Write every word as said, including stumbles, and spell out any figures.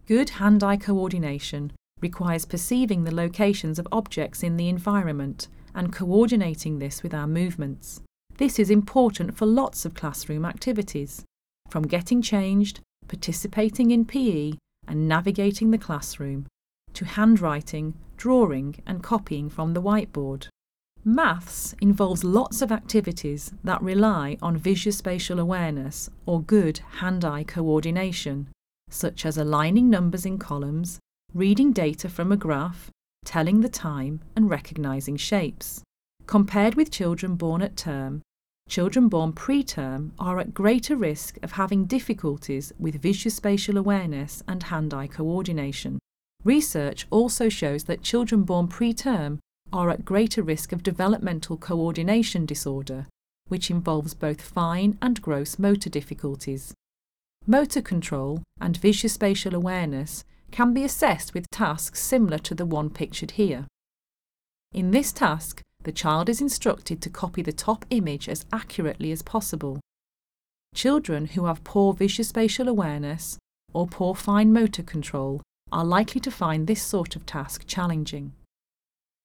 Good hand-eye coordination requires perceiving the locations of objects in the environment and coordinating this with our movements. This is important for lots of classroom activities, from getting changed, participating in P E and navigating the classroom, to handwriting, drawing and copying from the whiteboard. Maths involves lots of activities that rely on visuospatial awareness or good hand-eye coordination, such as aligning numbers in columns, reading data from a graph, telling the time and recognising shapes. Compared with children born at term, children born preterm are at greater risk of having difficulties with visuospatial awareness and hand-eye coordination. Research also shows that children born preterm are at greater risk of developmental coordination disorder, which involves both fine and gross motor difficulties. Motor control and visuospatial awareness can be assessed with tasks similar to the one pictured here. In this task, the child is instructed to copy the top image as accurately as possible. Children who have poor visuospatial awareness or poor fine motor control are likely to find this sort of task challenging.